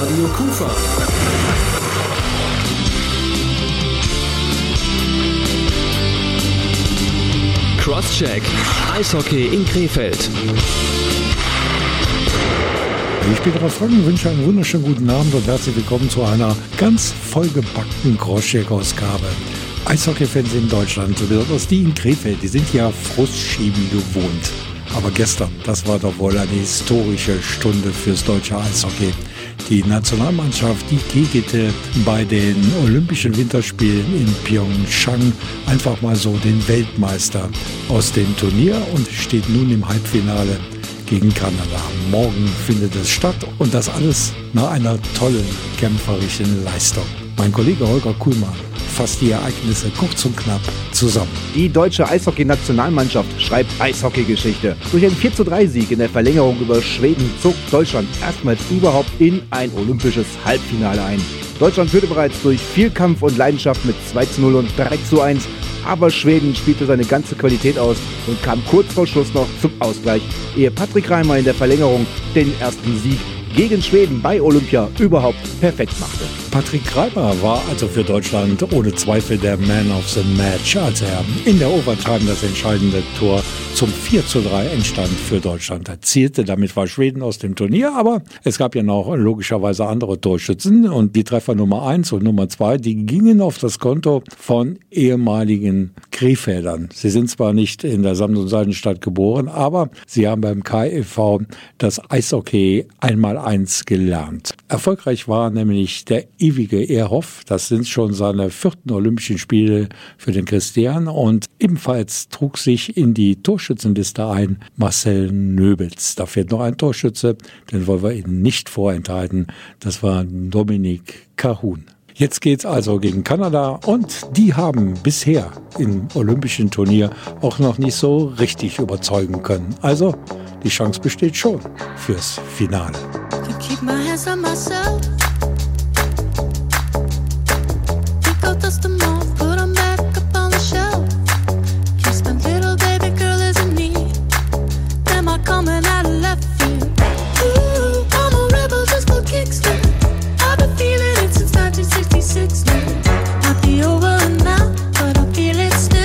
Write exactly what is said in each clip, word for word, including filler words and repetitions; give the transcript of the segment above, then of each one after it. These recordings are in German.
Radio Kufa. Crosscheck, Eishockey in Krefeld. Ich bin Ralf Franken, wünsche einen wunderschönen guten Abend und herzlich willkommen zu einer ganz vollgepackten Crosscheck-Ausgabe. Eishockey-Fans in Deutschland, besonders die in Krefeld, die sind ja Frustschieben gewohnt. Aber gestern, das war doch wohl eine historische Stunde fürs deutsche Eishockey. Die Nationalmannschaft, die kegelte bei den Olympischen Winterspielen in Pyeongchang einfach mal so den Weltmeister aus dem Turnier und steht nun im Halbfinale gegen Kanada. Morgen findet es statt und das alles nach einer tollen kämpferischen Leistung. Mein Kollege Holger Kuhlmann fasst die Ereignisse kurz und knapp zusammen. Die deutsche Eishockey-Nationalmannschaft schreibt Eishockey-Geschichte. Durch einen vier zu drei Sieg in der Verlängerung über Schweden zog Deutschland erstmals überhaupt in ein olympisches Halbfinale ein. Deutschland führte bereits durch viel Kampf und Leidenschaft mit zwei zu null und drei zu eins, aber Schweden spielte seine ganze Qualität aus und kam kurz vor Schluss noch zum Ausgleich, ehe Patrick Reimer in der Verlängerung den ersten Sieg gegen Schweden bei Olympia überhaupt perfekt machte. Patrick Reimer war also für Deutschland ohne Zweifel der Man of the Match, als er in der Overtime das entscheidende Tor zum vier zu drei Endstand für Deutschland erzielte. Damit war Schweden aus dem Turnier, aber es gab ja noch logischerweise andere Torschützen und die Treffer Nummer eins und Nummer zwei, die gingen auf das Konto von ehemaligen Krefeldern. Sie sind zwar nicht in der Samt- Seidenstadt geboren, aber sie haben beim K e V das Eishockey einmal eins gelernt. Erfolgreich war nämlich der ewige Ehrhoff, das sind schon seine vierten Olympischen Spiele für den Christian und ebenfalls trug sich in die Torschützenliste ein Marcel Nöbels. Da fehlt noch ein Torschütze, den wollen wir Ihnen nicht vorenthalten, das war Dominik Kahun. Jetzt geht's also gegen Kanada und die haben bisher im olympischen Turnier auch noch nicht so richtig überzeugen können. Also die Chance besteht schon fürs Finale. Keep my hands on myself. Pick out dust them off, put them back up on the shelf. Kiss my little baby girl is in need. Am I coming out of left field? Ooh, I'm a rebel just for kicks now. I've been feeling it since nineteen sixty-six now. Might be over now, but I feel it still.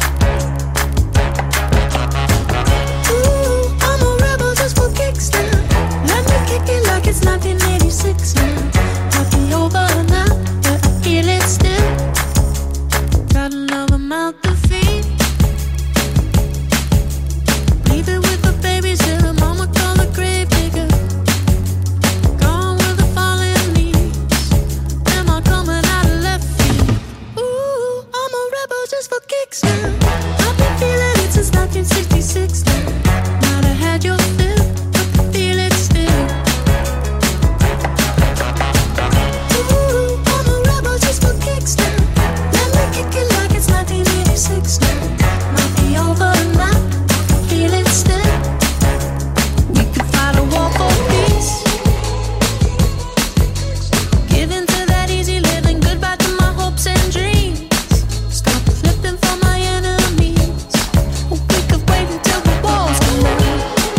Ooh, I'm a rebel just for kicks now. Let me kick it like it's nineteen eighty-six now. Might be over now, but I feel it still. Got another mouth to feed. Leave it with the babies till the mama call the grave digger. Gone with the falling leaves. Am I coming out of left field? Ooh, I'm a rebel just for kicks now. I've been feeling it since nineteen sixty-six now. Might have had your fill, but I feel it still. Ooh, I'm a rebel just for kicks now. Let me kick it like it's nineteen eighty-six now. Might be over now, I feel it still. We could fight a war for peace. Give in to that easy living, goodbye to my hopes and dreams. Stop flipping for my enemies. We could wait until the walls come down.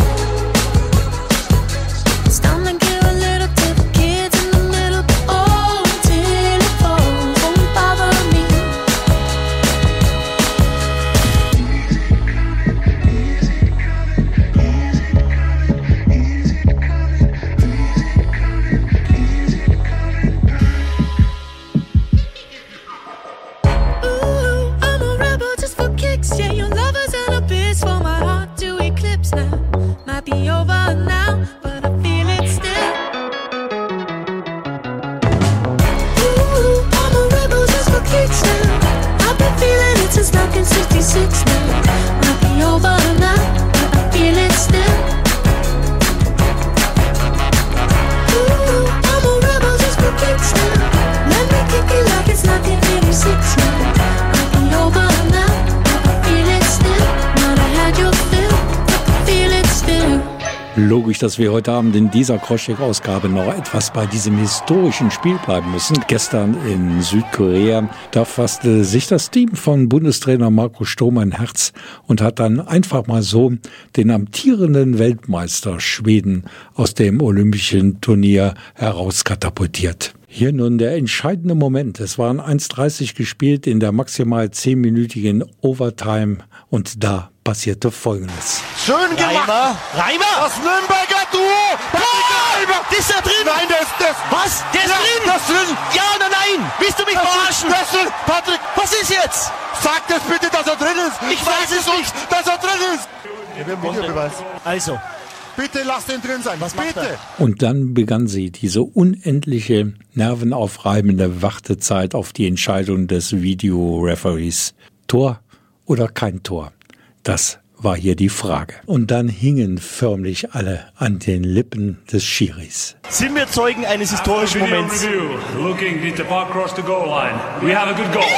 It's time to give a little to the kids in the middle. Oh, till it falls, won't bother me. Ooh, I'm a rebel just for kicks. Yeah, your love is an abyss for my heart to eclipse now. Might be over now, but I feel it still. Ooh, I'm a rebel just for kicks now. I've been feeling it since nineteen sixty-six now. Might be over now, but I feel it still. Ooh, I'm a rebel just for kicks now. Let me kick it like it's nineteen eighty-six now. Might be over now, but I feel it still. Might have had your fill, but I feel it still. Logisch, dass wir heute Abend in dieser Crosscheck-Ausgabe noch etwas bei diesem historischen Spiel bleiben müssen. Gestern in Südkorea, da fasste sich das Team von Bundestrainer Marco Sturm ein Herz und hat dann einfach mal so den amtierenden Weltmeister Schweden aus dem olympischen Turnier herauskatapultiert. Hier nun der entscheidende Moment. Es waren eins dreißig gespielt in der maximal zehnminütigen Overtime und da passierte Folgendes. Schön gemacht! Reimer! Reimer! Das Nürnberger Duo! Tor! Ist er drin? Nein, der ist das. Was? Der ist Ja, drin? das ist drin! Ja oder nein? Willst du mich Das ist, verarschen? das ist, Patrick, Was ist jetzt? sag das bitte, dass er drin ist! Ich weiß es uns, nicht. dass er drin ist! Ja, wir haben Videobeweis. Also, Bitte lass den drin sein. Was macht bitte! er? Und dann begann sie, diese unendliche, nervenaufreibende Wartezeit auf die Entscheidung des Videoreferees. Tor oder kein Tor? Das war hier die Frage. Und dann hingen förmlich alle an den Lippen des Schiris. sind wir Zeugen eines historischen Video Moments? review. Looking at the ball across the goal line. We have a good goal.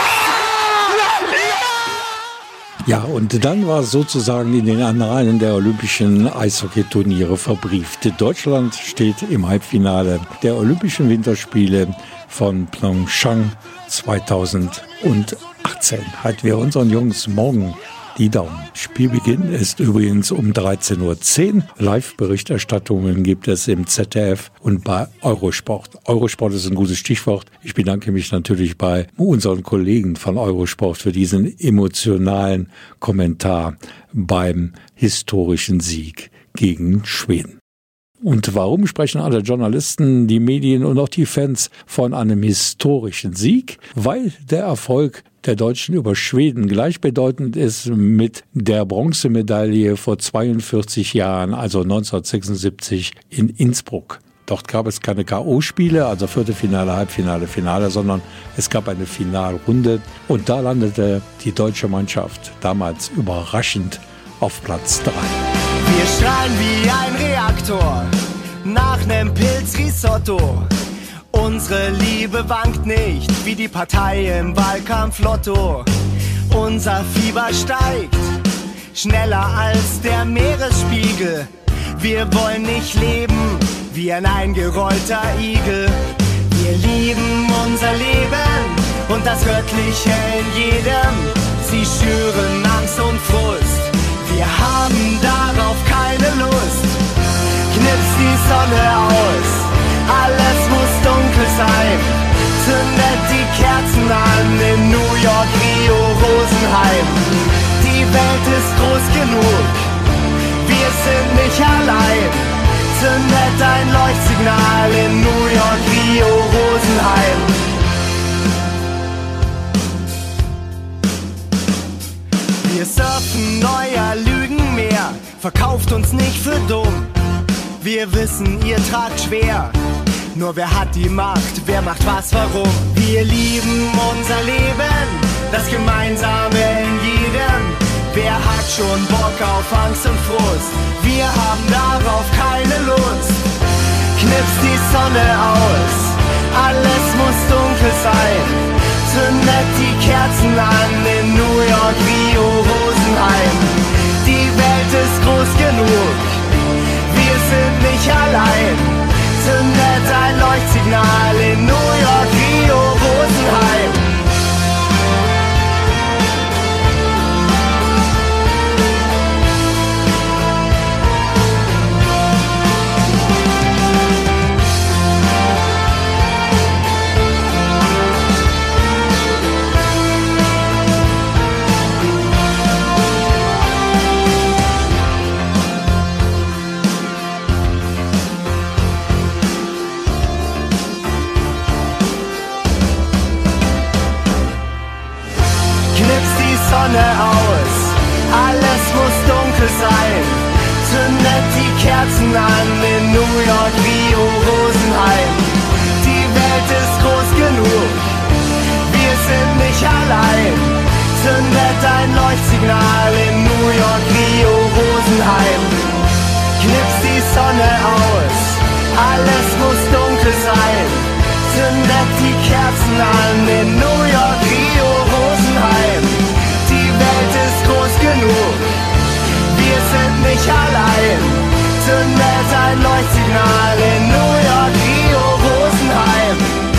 Ja, und dann war es sozusagen in den Anreihen der olympischen Eishockeyturniere verbrieft. Deutschland steht im Halbfinale der Olympischen Winterspiele von Pyeongchang zweitausendachtzehn. Halten wir unseren Jungs morgen die Daumen. Spielbeginn ist übrigens um dreizehn Uhr zehn. Live-Berichterstattungen gibt es im Z D F und bei Eurosport. Eurosport ist ein gutes Stichwort. Ich bedanke mich natürlich bei unseren Kollegen von Eurosport für diesen emotionalen Kommentar beim historischen Sieg gegen Schweden. Und warum sprechen alle Journalisten, die Medien und auch die Fans von einem historischen Sieg? Weil der Erfolg der Deutschen über Schweden gleichbedeutend ist mit der Bronzemedaille vor zweiundvierzig Jahren, also neunzehnhundertsechsundsiebzig in Innsbruck. Dort gab es keine K O-Spiele, also Viertelfinale, Halbfinale, Finale, sondern es gab eine Finalrunde. Und da landete die deutsche Mannschaft damals überraschend auf Platz drei. Wir strahlen wie ein Reaktor nach nem Pilzrisotto. Unsere Liebe wankt nicht wie die Partei im Wahlkampf Lotto. Unser Fieber steigt schneller als der Meeresspiegel. Wir wollen nicht leben wie ein eingerollter Igel. Wir lieben unser Leben und das Göttliche in jedem. Sie schüren Angst und Frust. Wir haben darauf keine Lust. Knips die Sonne aus, alles muss dunkel sein. Zündet die Kerzen an in New York, Rio, Rosenheim. Die Welt ist groß genug, wir sind nicht allein. Zündet ein Leuchtsignal in New York, Rio, Rosenheim. Wir surfen neuer Lügenmeer, verkauft uns nicht für dumm. Wir wissen, ihr tragt schwer, nur wer hat die Macht, wer macht was, warum? Wir lieben unser Leben, das Gemeinsame in jedem. Wer hat schon Bock auf Angst und Frust? Wir haben darauf keine Lust. Knips die Sonne aus, alles muss dunkel sein. Zündet die Kerzen an in New York, Rio, Rosenheim. Die Welt ist groß genug, wir sind nicht allein. Zündet ein Leuchtsignal in New York, Rio, Rosenheim. Sonne aus, alles muss dunkel sein. Zündet die Kerzen an in New York, Rio, Rosenheim. Die Welt ist groß genug, wir sind nicht allein. Zündet ein Leuchtsignal in New York, Rio, Rosenheim. Knips die Sonne aus, alles muss dunkel sein. Zündet die Kerzen an in New York, Rio, Rosenheim. Die Welt ist groß genug, wir sind nicht allein. zündet ein Leuchtsignal in New York, Rio, Rosenheim.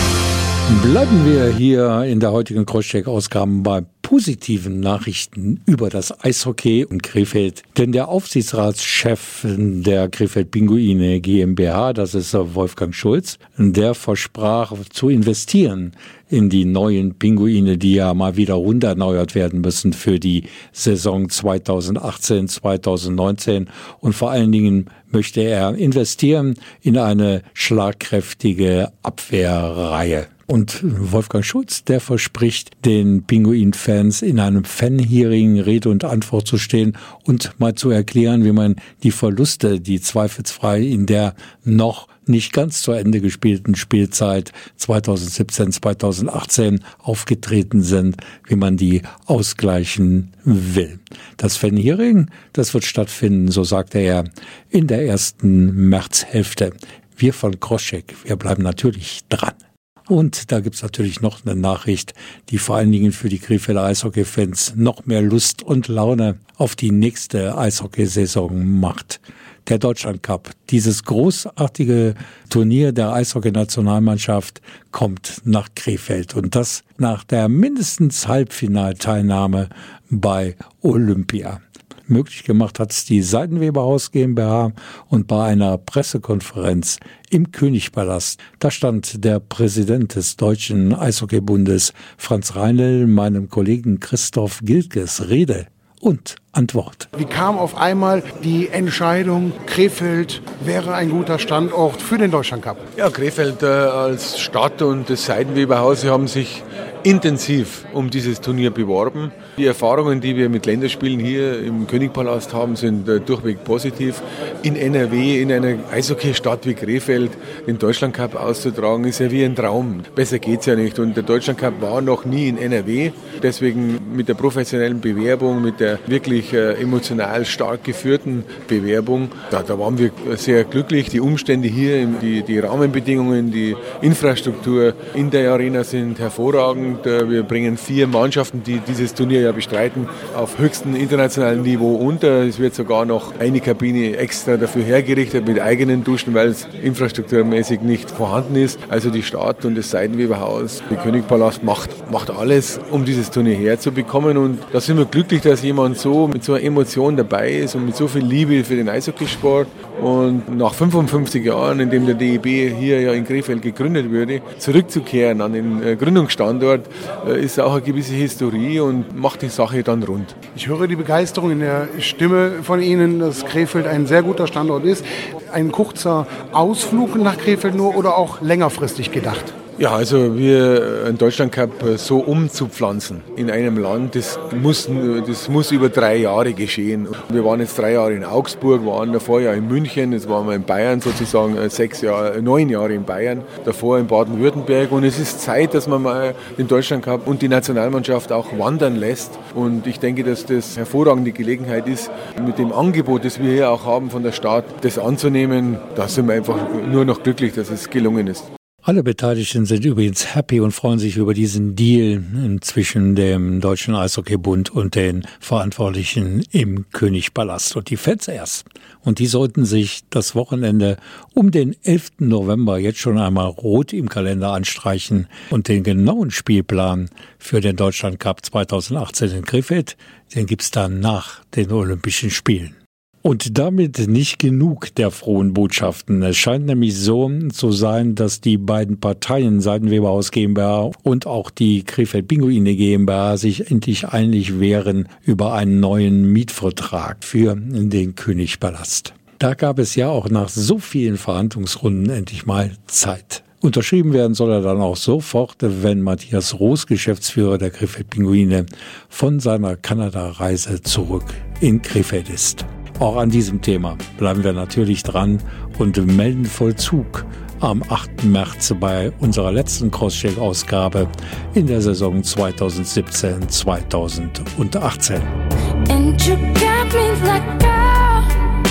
Bleiben wir hier in der heutigen Crosscheck-Ausgabe bei positiven Nachrichten über das Eishockey in Krefeld. Denn der Aufsichtsratschef der Krefeld Pinguine GmbH, das ist Wolfgang Schulz, der versprach zu investieren in die neuen Pinguine, die ja mal wieder runderneuert werden müssen für die Saison zweitausendachtzehn zweitausendneunzehn. Und vor allen Dingen möchte er investieren in eine schlagkräftige Abwehrreihe. Und Wolfgang Schulz, der verspricht, den Pinguin-Fans in einem Fan-Hearing Rede und Antwort zu stehen und mal zu erklären, wie man die Verluste, die zweifelsfrei in der noch nicht ganz zu Ende gespielten Spielzeit zweitausendsiebzehn zweitausendachtzehn aufgetreten sind, wie man die ausgleichen will. Das Fan-Hearing, das wird stattfinden, so sagte er, in der ersten Märzhälfte. Wir von Crosscheck, wir bleiben natürlich dran. Und da gibt's natürlich noch eine Nachricht, die vor allen Dingen für die Krefelder Eishockey-Fans noch mehr Lust und Laune auf die nächste Eishockeysaison macht. Der Deutschlandcup, dieses großartige Turnier der Eishockey-Nationalmannschaft, kommt nach Krefeld. Und das nach der mindestens Halbfinalteilnahme bei Olympia. Möglich gemacht hat es die Seidenweberhaus GmbH und bei einer Pressekonferenz im Königpalast, da stand der Präsident des Deutschen Eishockeybundes, Franz Reinl, meinem Kollegen Christoph Gilkes Rede und Antwort. Wie kam auf einmal die Entscheidung, Krefeld wäre ein guter Standort für den Deutschlandcup? Ja, Krefeld äh, als Stadt und das Seidenweberhaus haben sich intensiv um dieses Turnier beworben. Die Erfahrungen, die wir mit Länderspielen hier im Königpalast haben, sind äh, durchweg positiv. In N R W, in einer Eishockeystadt wie Krefeld, den Deutschlandcup auszutragen, ist ja wie ein Traum. Besser geht's ja nicht. Und der Deutschlandcup war noch nie in N R W. Deswegen mit der professionellen Bewerbung, mit der wirklich äh, emotional stark geführten Bewerbung, da, da waren wir sehr glücklich. Die Umstände hier, die, die Rahmenbedingungen, die Infrastruktur in der Arena sind hervorragend. Wir bringen vier Mannschaften, die dieses Turnier ja bestreiten, auf höchstem internationalen Niveau unter. Es wird sogar noch eine Kabine extra dafür hergerichtet mit eigenen Duschen, weil es infrastrukturmäßig nicht vorhanden ist. Also die Stadt und das Seidenweberhaus, der Königpalast macht, macht alles, um dieses Turnier herzubekommen. Und da sind wir glücklich, dass jemand so mit so einer Emotion dabei ist und mit so viel Liebe für den Eishockeysport. Und nach fünfundfünfzig Jahren, in dem der D E B hier ja in Krefeld gegründet wurde, zurückzukehren an den Gründungsstandort, ist auch eine gewisse Historie und macht die Sache dann rund. Ich höre die Begeisterung in der Stimme von Ihnen, dass Krefeld ein sehr guter Standort ist. Ein kurzer Ausflug nach Krefeld nur oder auch längerfristig gedacht? Ja, also wir einen Deutschlandcup so umzupflanzen in einem Land, das muss, das muss über drei Jahre geschehen. Wir waren jetzt drei Jahre in Augsburg, waren davor ja in München, jetzt waren wir in Bayern sozusagen sechs Jahre, neun Jahre in Bayern, davor in Baden-Württemberg und es ist Zeit, dass man mal den Deutschlandcup und die Nationalmannschaft auch wandern lässt und ich denke, dass das hervorragende Gelegenheit ist, mit dem Angebot, das wir hier auch haben von der Stadt, das anzunehmen. Da sind wir einfach nur noch glücklich, dass es gelungen ist. Alle Beteiligten sind übrigens happy und freuen sich über diesen Deal zwischen dem Deutschen Eishockeybund und den Verantwortlichen im Königpalast. Und die Fans erst. Und die sollten sich das Wochenende um den elften November jetzt schon einmal rot im Kalender anstreichen und den genauen Spielplan für den Deutschlandcup zweitausendachtzehn in Krefeld, den gibt's dann nach den Olympischen Spielen. Und damit nicht genug der frohen Botschaften. Es scheint nämlich so zu sein, dass die beiden Parteien, Seidenweberhaus GmbH und auch die Krefeld Pinguine GmbH, sich endlich einig wären über einen neuen Mietvertrag für den Königpalast. Da gab es ja auch nach so vielen Verhandlungsrunden endlich mal Zeit. Unterschrieben werden soll er dann auch sofort, wenn Matthias Roos, Geschäftsführer der Krefeld Pinguine, von seiner Kanada-Reise zurück in Krefeld ist. Auch an diesem Thema bleiben wir natürlich dran und melden Vollzug am achten März bei unserer letzten Crosscheck-Ausgabe in der Saison zweitausendsiebzehn zweitausendachtzehn. And you got me like, girl,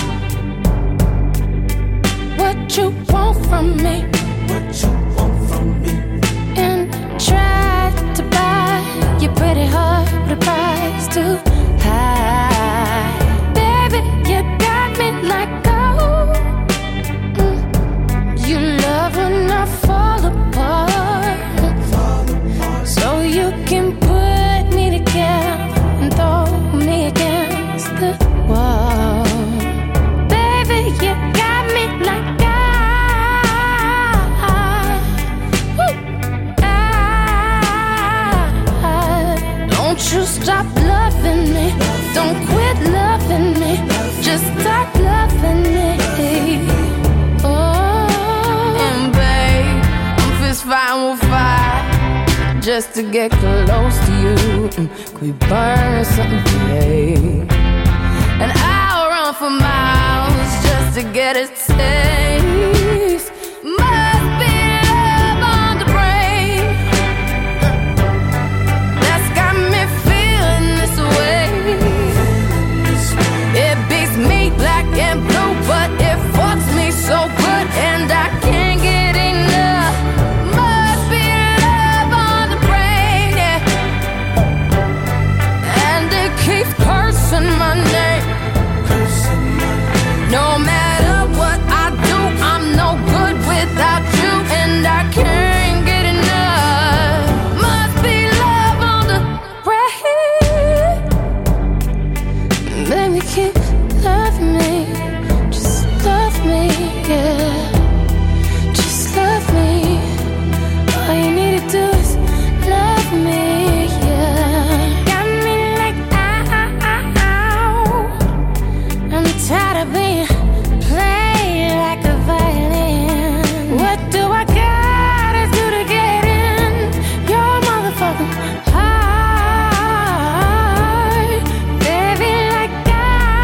what you want from me, what you want from me, and try to buy your pretty heart with a price too high. Baby, you got me like, oh, quit loving me. Just start loving me. Oh, and babe, I'm fist fighting with fire just to get close to you. Could we burn something today? And I'll run for miles just to get a taste. Must be love on the brain that's got me feeling this way. It beats me black and blue, but it fucks me so good, and I can't get enough. Must be love on the brain, yeah. And it keeps cursing my name. No matter what I do, I'm no good without you, and I can't get enough. Must be love on the brain. Baby, keep loving me. Just love me, yeah. Just love me. All you need to do is love me, yeah. Got me like ow. I'm tired of being played like a violin. What do I gotta do to get in your motherfucking heart? Baby, like I,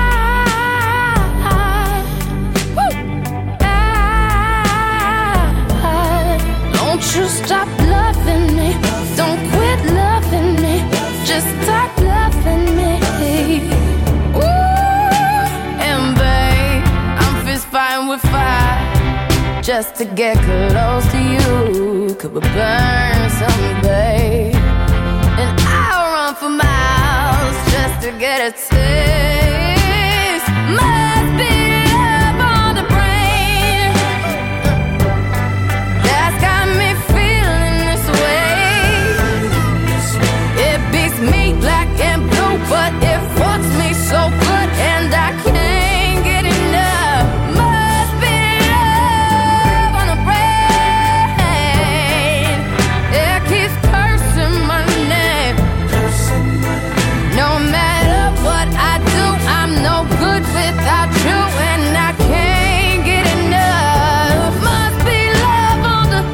woo, I, don't you stop loving me. Don't quit loving me. Just start loving me. Fighting with fire just to get close to you. Could we burn someday? And I'll run for miles just to get a taste. Must be love on the brain that's got me feeling this way. It beats me black and blue, but it fucks me so good, and I can't get enough. Without you, and I can't get enough. Must be love on the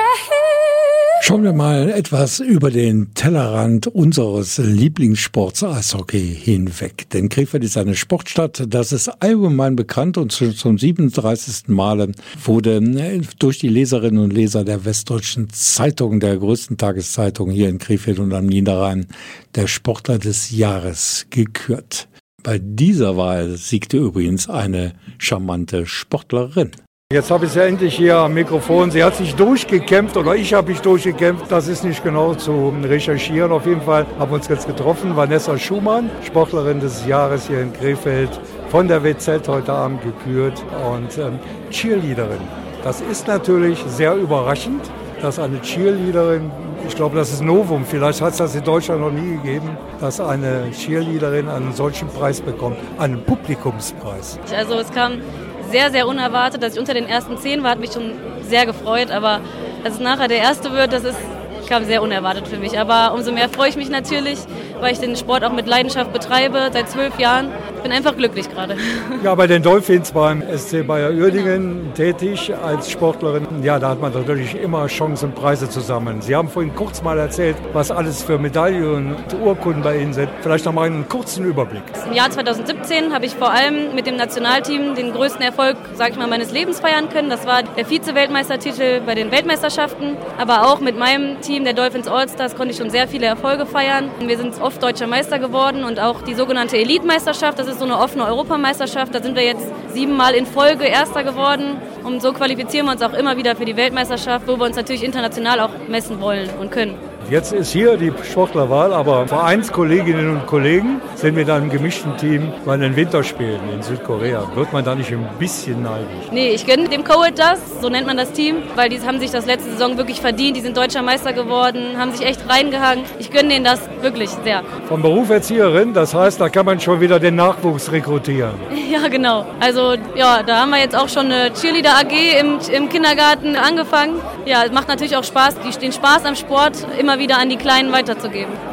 brain. Schauen wir mal etwas über den Tellerrand unseres Lieblingssports Eishockey hinweg. Denn Krefeld ist eine Sportstadt, das ist allgemein bekannt, und zum siebenunddreißigsten Male wurde durch die Leserinnen und Leser der Westdeutschen Zeitung, der größten Tageszeitung hier in Krefeld und am Niederrhein, der Sportler des Jahres gekürt. Bei dieser Wahl siegte übrigens eine charmante Sportlerin. Jetzt habe ich sie endlich hier am Mikrofon. Sie hat sich durchgekämpft, oder ich habe mich durchgekämpft. Das ist nicht genau zu recherchieren. Auf jeden Fall haben wir uns jetzt getroffen. Vanessa Schumann, Sportlerin des Jahres hier in Krefeld, von der W Z heute Abend gekürt, und ähm, Cheerleaderin. Das ist natürlich sehr überraschend, dass eine Cheerleaderin, ich glaube, das ist Novum, vielleicht hat es das in Deutschland noch nie gegeben, dass eine Cheerleaderin einen solchen Preis bekommt, einen Publikumspreis. Also es kam sehr, sehr unerwartet, dass ich unter den ersten zehn war, hat mich schon sehr gefreut, aber dass es nachher der erste wird, das ist, kam sehr unerwartet für mich. Aber umso mehr freue ich mich natürlich, weil ich den Sport auch mit Leidenschaft betreibe, seit zwölf Jahren. Ich bin einfach glücklich gerade. Ja, bei den Dolphins beim S C Bayer Uerdingen tätig als Sportlerin. Ja, da hat man natürlich immer Chancen, Preise zu sammeln. Sie haben vorhin kurz mal erzählt, was alles für Medaillen und Urkunden bei Ihnen sind. Vielleicht noch mal einen kurzen Überblick. Im Jahr zweitausendsiebzehn habe ich vor allem mit dem Nationalteam den größten Erfolg, sage ich mal, meines Lebens feiern können. Das war der Vize-Weltmeistertitel bei den Weltmeisterschaften. Aber auch mit meinem Team, der Dolphins All-Stars, konnte ich schon sehr viele Erfolge feiern. Wir sind oft deutscher Meister geworden, und auch die sogenannte Elite-Meisterschaft, das ist so eine offene Europameisterschaft. Da sind wir jetzt siebenmal in Folge Erster geworden, und so qualifizieren wir uns auch immer wieder für die Weltmeisterschaft, wo wir uns natürlich international auch messen wollen und können. Jetzt ist hier die Sportlerwahl, aber Vereinskolleginnen und Kollegen sind mit einem gemischten Team bei den Winterspielen in Südkorea. Wird man da nicht ein bisschen neidisch? Nee, ich gönne dem Coed das, so nennt man das Team, weil die haben sich das letzte Saison wirklich verdient. Die sind deutscher Meister geworden, haben sich echt reingehangen. Ich gönne denen das wirklich sehr. Vom Beruf Erzieherin, das heißt, da kann man schon wieder den Nachwuchs rekrutieren. Ja, genau. Also ja, da haben wir jetzt auch schon eine Cheerleader-A G im, im Kindergarten angefangen. Ja, es macht natürlich auch Spaß, die, den Spaß am Sport immer wieder an die Kleinen weiterzugeben.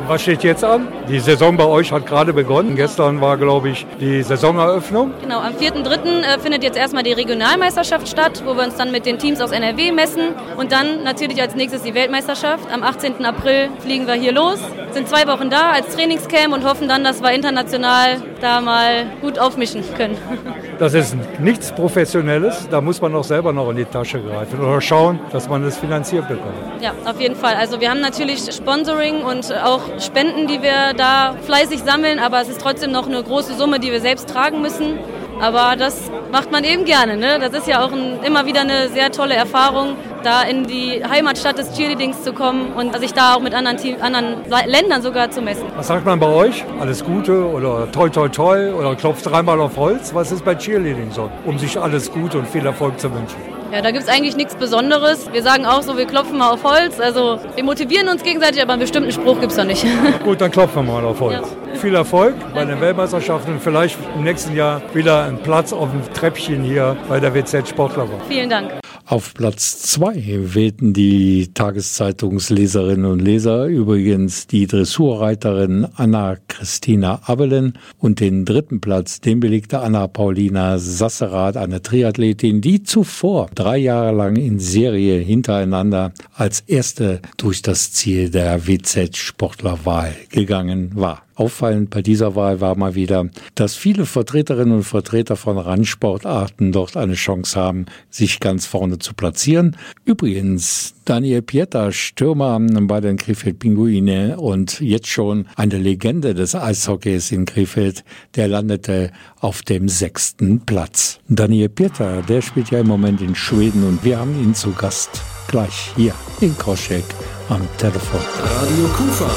Was steht jetzt an? Die Saison bei euch hat gerade begonnen. Gestern war, glaube ich, die Saisoneröffnung. Genau, am vierten dritten äh, findet jetzt erstmal die Regionalmeisterschaft statt, wo wir uns dann mit den Teams aus N R W messen. Und dann natürlich als nächstes die Weltmeisterschaft. Am achtzehnten April fliegen wir hier los, sind zwei Wochen da als Trainingscamp und hoffen dann, dass wir international da mal gut aufmischen können. Das ist nichts Professionelles, da muss man auch selber noch in die Tasche greifen oder schauen, dass man das finanziert bekommt. Ja, auf jeden Fall. Also wir haben natürlich Sponsoring und auch Spenden, die wir da fleißig sammeln, aber es ist trotzdem noch eine große Summe, die wir selbst tragen müssen. Aber das macht man eben gerne, ne? Das ist ja auch ein, immer wieder eine sehr tolle Erfahrung, da in die Heimatstadt des Cheerleadings zu kommen und sich da auch mit anderen, Team, anderen Ländern sogar zu messen. Was sagt man bei euch? Alles Gute oder toi toi toi oder klopft dreimal auf Holz? Was ist bei Cheerleading so, um sich alles Gute und viel Erfolg zu wünschen? Ja, da gibt es eigentlich nichts Besonderes. Wir sagen auch so, wir klopfen mal auf Holz. Also wir motivieren uns gegenseitig, aber einen bestimmten Spruch gibt es noch nicht. Gut, dann klopfen wir mal auf Holz. Ja. Viel Erfolg bei den Weltmeisterschaften und vielleicht im nächsten Jahr wieder einen Platz auf dem Treppchen hier bei der W Z Sportlerwoche. Vielen Dank. Auf Platz zwei wählten die Tageszeitungsleserinnen und Leser übrigens die Dressurreiterin Anna-Christina Abelen und den dritten Platz, den belegte Anna-Paulina Sasserath, eine Triathletin, die zuvor drei Jahre lang in Serie hintereinander als erste durch das Ziel der W Z-Sportlerwahl gegangen war. Auffallend bei dieser Wahl war mal wieder, dass viele Vertreterinnen und Vertreter von Randsportarten dort eine Chance haben, sich ganz vorne zu platzieren. Übrigens, Daniel Pieter, Stürmer bei den Krefeld Pinguine und jetzt schon eine Legende des Eishockeys in Krefeld, der landete auf dem sechsten Platz. Daniel Pieter, der spielt ja im Moment in Schweden und wir haben ihn zu Gast gleich hier in Crosscheck am Telefon. Radio Kufa.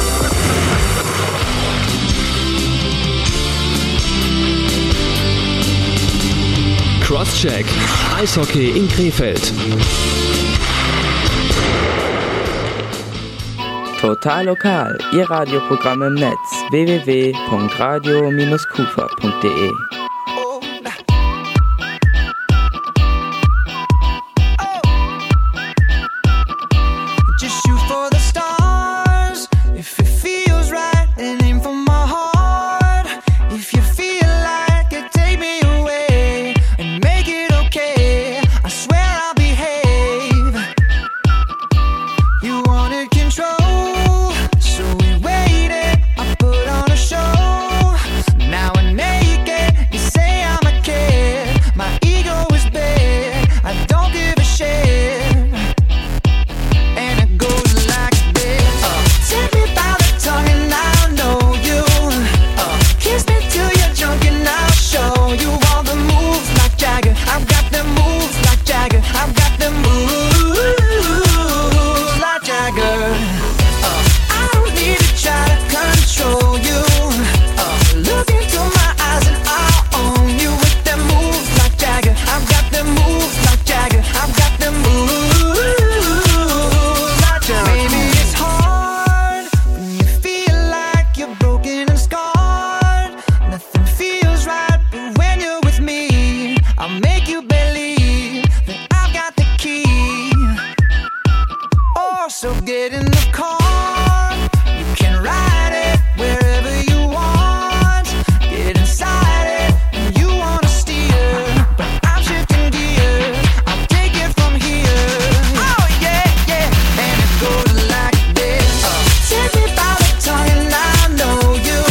Crosscheck, Eishockey in Krefeld. Total lokal, Ihr Radioprogramm im Netz w w w punkt radio Bindestrich kufa punkt de.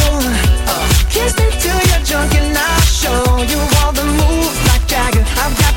I've got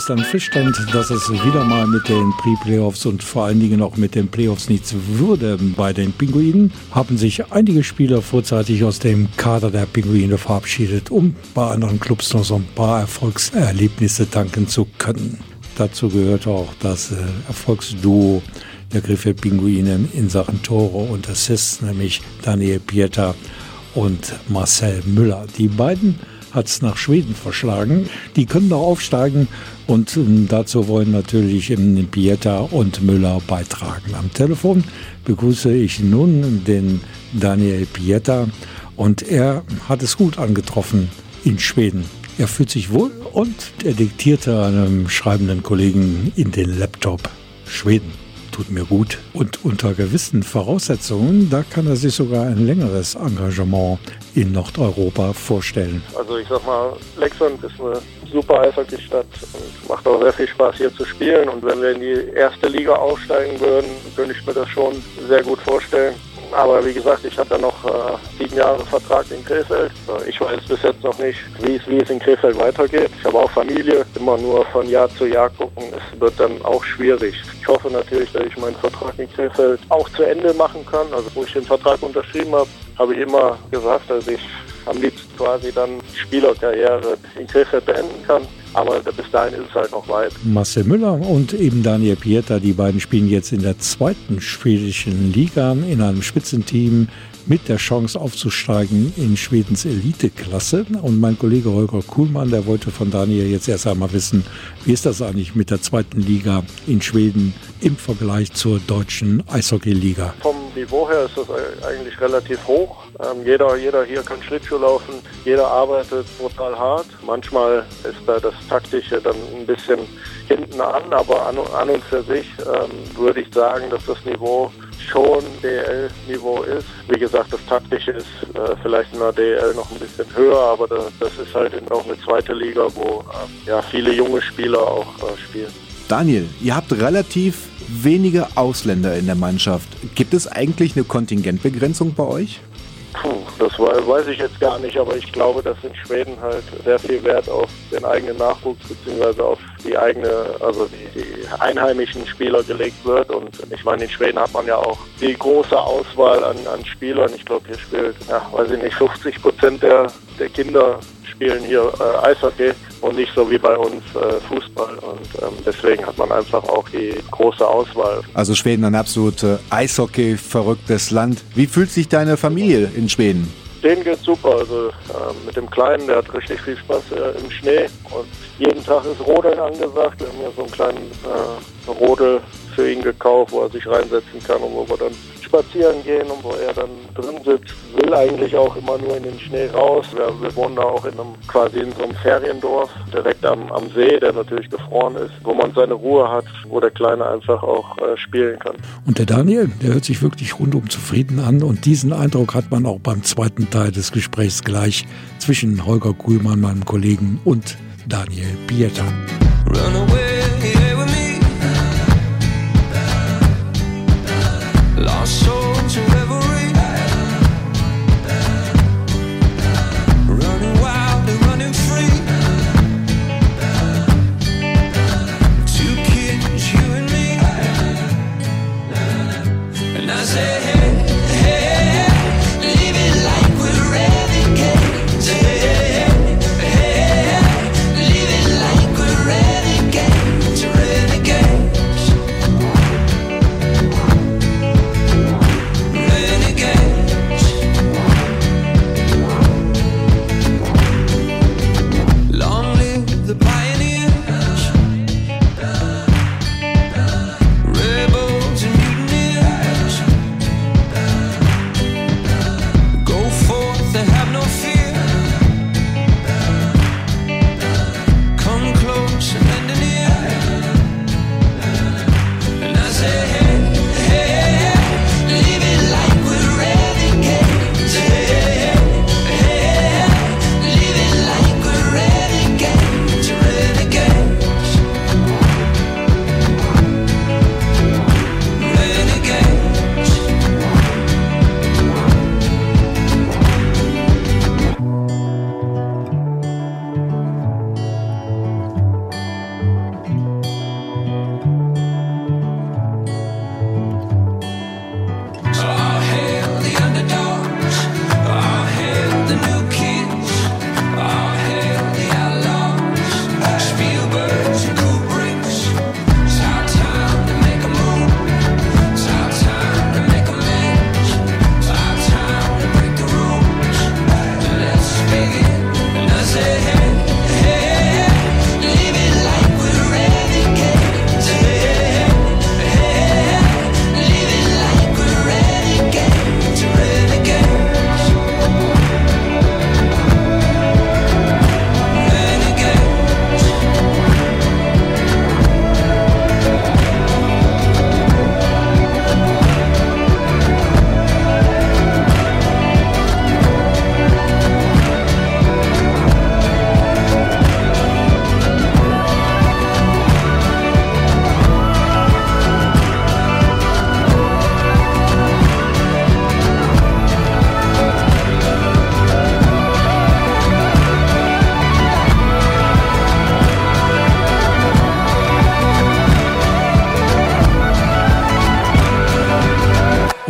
ist ein Feststand, dass es wieder mal mit den Pre-Playoffs und vor allen Dingen auch mit den Playoffs nichts würde. Bei den Pinguinen haben sich einige Spieler vorzeitig aus dem Kader der Pinguine verabschiedet, um bei anderen Clubs noch so ein paar Erfolgserlebnisse tanken zu können. Dazu gehört auch das Erfolgsduo der Krefeld-Pinguine in Sachen Tore und Assists, nämlich Daniel Pieter und Marcel Müller. Die beiden hat es nach Schweden verschlagen. Die können noch aufsteigen und ähm, dazu wollen natürlich ähm, Pieter und Müller beitragen. Am Telefon begrüße ich nun den Daniel Pieter und er hat es gut angetroffen in Schweden. Er fühlt sich wohl und er diktierte einem schreibenden Kollegen in den Laptop: Schweden tut mir gut. Und unter gewissen Voraussetzungen, da kann er sich sogar ein längeres Engagement in Nordeuropa vorstellen. Also ich sag mal, Leksand ist eine super Eishockeystadt und macht auch sehr viel Spaß hier zu spielen. Und wenn wir in die erste Liga aufsteigen würden, könnte ich mir das schon sehr gut vorstellen. Aber wie gesagt, ich habe ja noch äh, sieben Jahre Vertrag in Krefeld. Ich weiß bis jetzt noch nicht, wie es, wie es in Krefeld weitergeht. Ich habe auch Familie, immer nur von Jahr zu Jahr gucken. Es wird dann auch schwierig. Ich hoffe natürlich, dass ich meinen Vertrag in Krefeld auch zu Ende machen kann. Also wo ich den Vertrag unterschrieben habe, habe ich immer gesagt, dass ich am liebsten quasi dann die Spielerkarriere in Krefeld beenden kann. Aber bis dahin ist es halt noch weit. Marcel Müller und eben Daniel Pieter, die beiden spielen jetzt in der zweiten schwedischen Liga in einem Spitzenteam mit der Chance aufzusteigen in Schwedens Eliteklasse. Und mein Kollege Holger Kuhlmann, der wollte von Daniel jetzt erst einmal wissen, wie ist das eigentlich mit der zweiten Liga in Schweden im Vergleich zur deutschen Eishockeyliga? Vom Niveau her ist das eigentlich relativ hoch. Ähm, jeder, jeder hier kann Schlittschuh laufen, jeder arbeitet brutal hart. Manchmal ist da das Taktische dann ein bisschen hinten an, aber an, an und für sich ähm, würde ich sagen, dass das Niveau schon D E L-Niveau ist. Wie gesagt, das Taktische ist äh, vielleicht in der D E L noch ein bisschen höher, aber das, das ist halt auch eine zweite Liga, wo äh, ja, viele junge Spieler auch äh, spielen. Daniel, ihr habt relativ wenige Ausländer in der Mannschaft. Gibt es eigentlich eine Kontingentbegrenzung bei euch? Puh, das weiß ich jetzt gar nicht, aber ich glaube, dass in Schweden halt sehr viel Wert auf den eigenen Nachwuchs bzw. auf die eigene, also die, die einheimischen Spieler gelegt wird. Und ich meine, in Schweden hat man ja auch die große Auswahl an, an Spielern. Ich glaube, hier spielt, ja, weiß ich nicht, fünfzig Prozent der, der Kinder spielen hier äh, Eishockey und nicht so wie bei uns äh, Fußball. Und ähm, deswegen hat man einfach auch die große Auswahl. Also Schweden ein absolut äh, Eishockey-verrücktes Land. Wie fühlt sich deine Familie in Schweden? Denen geht's super. Also äh, mit dem Kleinen, der hat richtig viel Spaß äh, im Schnee. Und jeden Tag ist Rodeln angesagt. Wir haben ja so einen kleinen äh, Rodel für ihn gekauft, wo er sich reinsetzen kann und wo wir dann spazieren gehen und wo er dann drin sitzt. Will eigentlich auch immer nur in den Schnee raus. Wir, wir wohnen da auch in einem, quasi in so einem Feriendorf, direkt am, am See, der natürlich gefroren ist, wo man seine Ruhe hat, wo der Kleine einfach auch äh, spielen kann. Und der Daniel, der hört sich wirklich rundum zufrieden an und diesen Eindruck hat man auch beim zweiten Teil des Gesprächs gleich zwischen Holger Kuhlmann, meinem Kollegen, und Daniel Pieter. Run away, here with me. Lost soul to reverie. Running wild and running free. Two kids, you and me. And I say, hey, hey, hey, leave it like we're renegades. Hey, hey, hey, hey, leave it like we're renegades, renegades. Long live the pioneers, rebels and mutineers.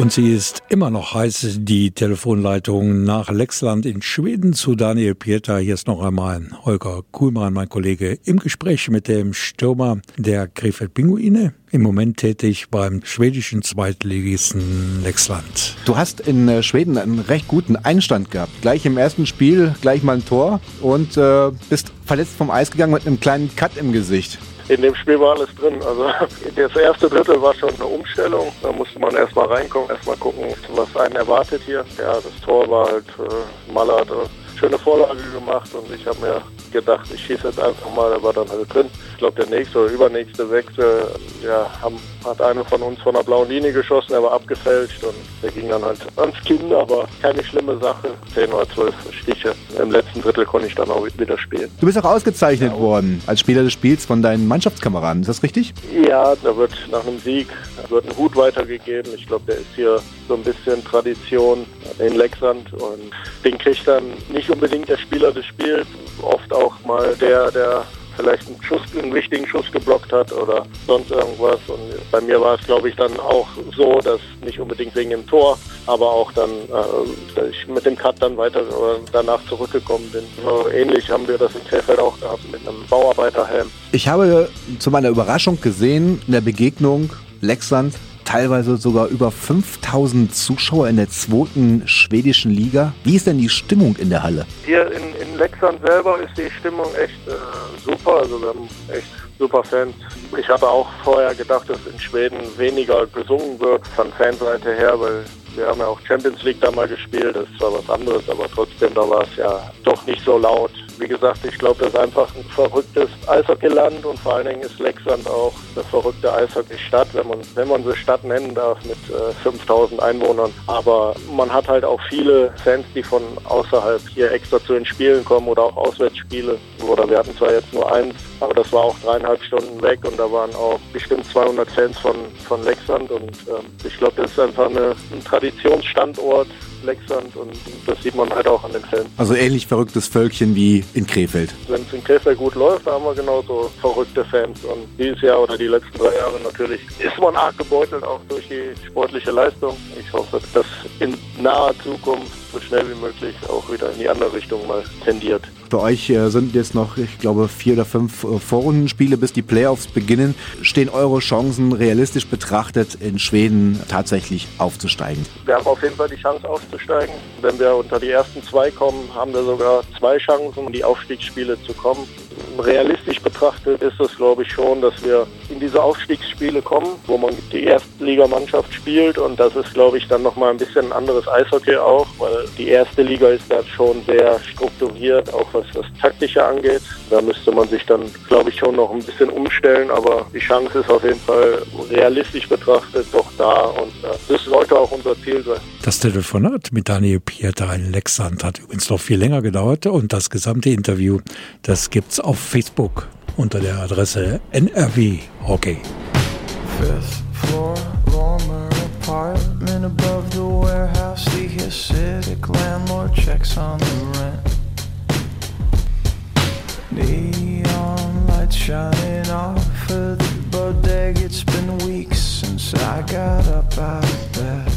Und sie ist immer noch heiß, die Telefonleitung nach Leksand in Schweden zu Daniel Pieter. Hier ist noch einmal Holger Kuhlmann, mein Kollege, im Gespräch mit dem Stürmer der Krefeld Pinguine. Im Moment tätig beim schwedischen Zweitligisten Leksand. Du hast in Schweden einen recht guten Einstand gehabt. Gleich im ersten Spiel, gleich mal ein Tor und äh, bist verletzt vom Eis gegangen mit einem kleinen Cut im Gesicht. In dem Spiel war alles drin. Also das erste Drittel war schon eine Umstellung. Da musste man erstmal reinkommen, erstmal gucken, was einen erwartet hier. Ja, das Tor war halt, äh, Maler hat eine schöne Vorlage gemacht und ich habe mir gedacht, ich schieße jetzt einfach mal, der war dann halt drin. Ich glaube, der nächste oder übernächste Wechsel, ja, haben, hat einer von uns von der blauen Linie geschossen, er war abgefälscht und der ging dann halt ans Kinn, aber keine schlimme Sache. Zehn oder zwölf Stiche. Im letzten Drittel konnte ich dann auch wieder spielen. Du bist auch ausgezeichnet ja, worden als Spieler des Spiels von deinen Mannschaftskameraden, ist das richtig? Ja, da wird nach einem Sieg wird ein Hut weitergegeben. Ich glaube, der ist hier so ein bisschen Tradition in Leksand und den kriegt dann nicht unbedingt der Spieler des Spiels, oft auch mal der, der vielleicht einen Schuss, einen wichtigen Schuss geblockt hat oder sonst irgendwas. Und bei mir war es, glaube ich, dann auch so, dass nicht unbedingt wegen dem Tor, aber auch dann, äh, dass ich mit dem Cut dann weiter oder danach zurückgekommen bin. So ähnlich haben wir das in Krefeld auch gehabt mit einem Bauarbeiterhelm. Ich habe zu meiner Überraschung gesehen, in der Begegnung Leksand, teilweise sogar über fünftausend Zuschauer in der zweiten schwedischen Liga. Wie ist denn die Stimmung in der Halle? Hier in, in Leksand selber ist die Stimmung echt äh, super. Also wir haben echt super Fans. Ich hatte auch vorher gedacht, dass in Schweden weniger gesungen wird von Fanseite her, weil wir haben ja auch Champions League da mal gespielt. Das ist zwar was anderes, aber trotzdem, da war es ja doch nicht so laut. Wie gesagt, ich glaube, das ist einfach ein verrücktes Eishockeyland und vor allen Dingen ist Leksand auch eine verrückte Eishockeystadt, wenn man, wenn man sie Stadt nennen darf mit äh, fünftausend Einwohnern. Aber man hat halt auch viele Fans, die von außerhalb hier extra zu den Spielen kommen oder auch Auswärtsspiele. Oder wir hatten zwar jetzt nur eins, aber das war auch dreieinhalb Stunden weg und da waren auch bestimmt zweihundert Fans von, von Leksand und ähm, ich glaube, das ist einfach eine, ein Traditionsstandort. Leksand und das sieht man halt auch an den Filmen. Also ähnlich verrücktes Völkchen wie in Krefeld. Wenn es in Krefeld gut läuft, da haben wir genauso verrückte Fans und dieses Jahr oder die letzten drei Jahre natürlich ist man arg gebeutelt, auch durch die sportliche Leistung. Ich hoffe, dass in naher Zukunft so schnell wie möglich auch wieder in die andere Richtung mal tendiert. Für euch äh, sind jetzt noch, ich glaube, vier oder fünf äh, Vorrundenspiele, bis die Playoffs beginnen. Stehen eure Chancen realistisch betrachtet, in Schweden tatsächlich aufzusteigen? Wir haben auf jeden Fall die Chance aufzusteigen. Wenn wir unter die ersten zwei kommen, haben wir sogar zwei Chancen, in die Aufstiegsspiele zu kommen. Realistisch betrachtet ist es, glaube ich, schon, dass wir in diese Aufstiegsspiele kommen, wo man die Erstligamannschaft spielt und das ist, glaube ich, dann nochmal ein bisschen ein anderes Eishockey auch, weil die erste Liga ist da schon sehr strukturiert, auch was das Taktische angeht. Da müsste man sich dann, glaube ich, schon noch ein bisschen umstellen, aber die Chance ist auf jeden Fall realistisch betrachtet doch da und äh, das sollte auch unser Ziel sein. Das Telefonat mit Daniel Pieter in Leksand hat übrigens noch viel länger gedauert und das gesamte Interview, das gibt's auf Facebook unter der Adresse N R W Hockey. Fifth floor, Lorimer apartment above the warehouse. The Hasidic landlord checks on the rent. Neon lights shining off of the bodega. It's been weeks since I got up out of bed.